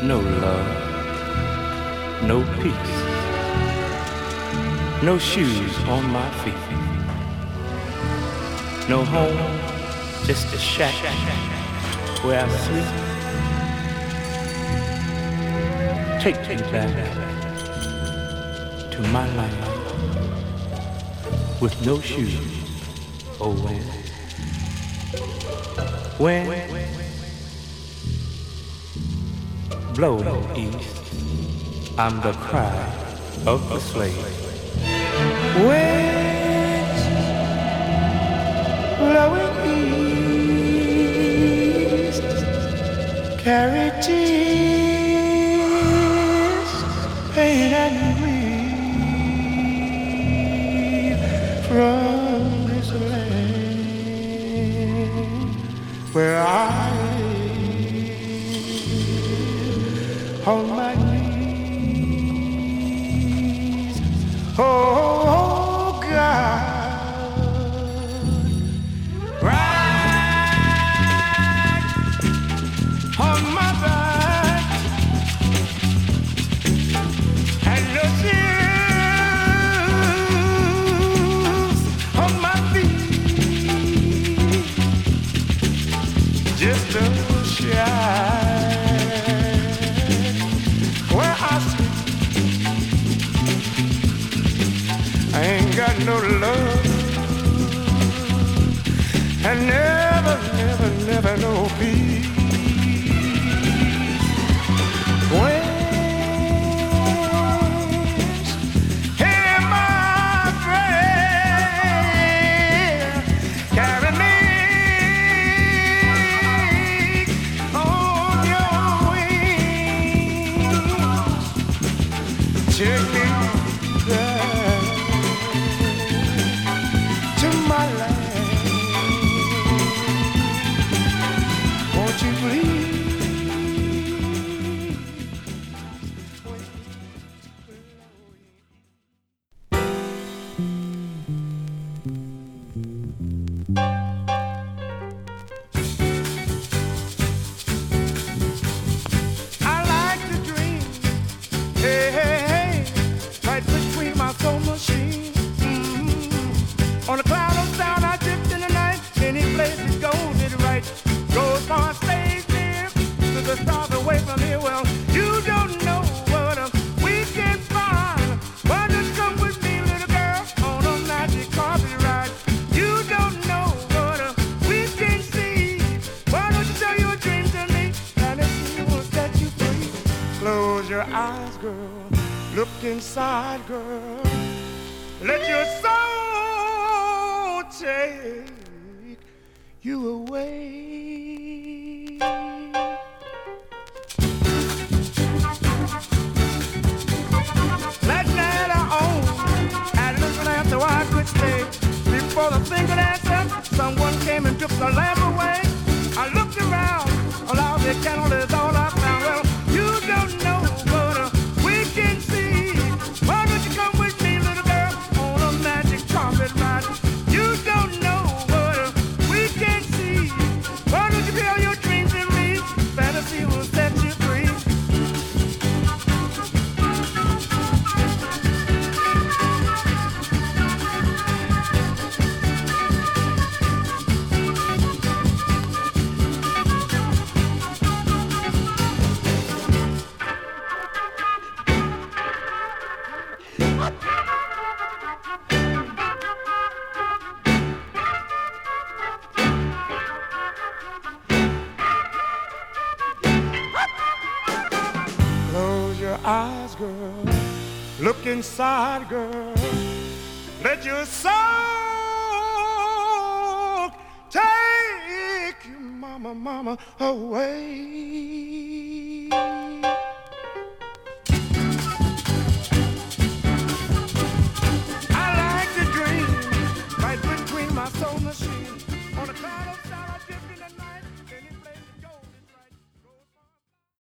No love, no peace, no shoes on my feet, no home, just a shack where I sleep. Take me back to my life with no shoes. Oh, when blowing east, I'm the cry of the slave. West blowing east, carry tears, pain and grief from this land where I live on my knees. Oh God, right on my back, and no shoes on my feet, just a shack where I sleep. I ain't got no love, and never, never, never no peace. When's hear my prayer, carry me on your wings, take me back to my land. Won't you please? I like to dream, hey, hey, hey, right between my soul machine. On a cloud of sound, I drift in the night. Any place it goes, it right. Goes far, stays near to the stars away from here. Well, you don't know what we can find. Why don't you come with me, little girl, on a magic carpet ride? You don't know what we can see. Why don't you tell your dreams to me, and if you will set you free? Close your eyes, girl. Look inside, girl. Let your soul take you away. Last night I owned, and looking after I could stay. Before the finger answered, someone came and took the lamp away. I looked around, allowed the candle is all I found. Well, you don't know what we can see. Why don't you come with me, little girl, on a magic carpet ride? You don't know what we can see. Why don't you feel your dreams in me? Fantasy will set you free. Close your eyes, girl. Look inside, girl. Let your soul take you, mama, mama, away.